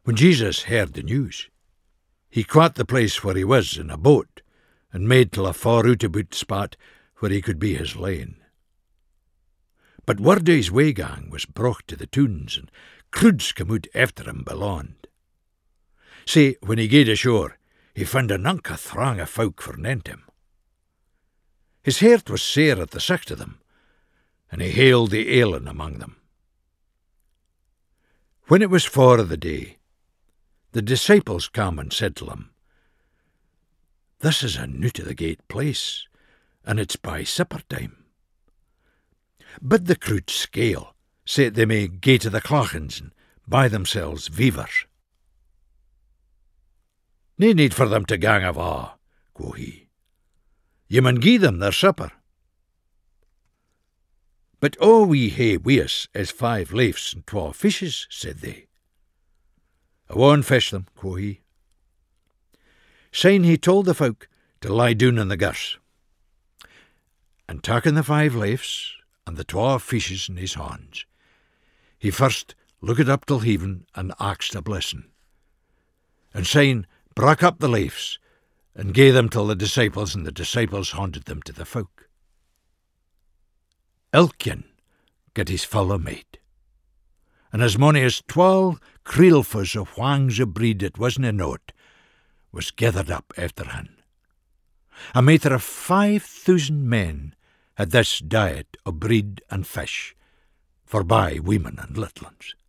When Jesus heard the news, he caught the place where he was in a boat, and made till a far out about spot where he could be his lane. But word of his waygang was brocht to the toons, and croods come out after him belond. Say, when he gaed ashore, he found an unca throng of folk for nent him. His heart was sair at the sight of them, and he hailed the ailing among them. When it was 4 of the day, the disciples come and said to him, "This is a new to the gate place, and it's by supper time." But the crowd scale, say they may gae to the clachans and buy themselves weavers. "Nae need for them to gang awa," quo he. "Ye mun gie them their supper." "But all we hae wi' us is 5 leifs and 12 fishes," said they. "I won't fish them," quo he. Syne he told the folk to lie down in the girse, and taking the 5 leifs and the 12 fishes in his hands, he first looked up till heaven and asked a blessing, and syne brak up the leifs and gave them till the disciples, and the disciples handed them to the folk. Elkien got his full o' meat, and as mony as 12 creelfuls of whangs of breed that wasna naught was gathered up after him. A matter of 5,000 men had this diet of bread and fish, forby women and little ones.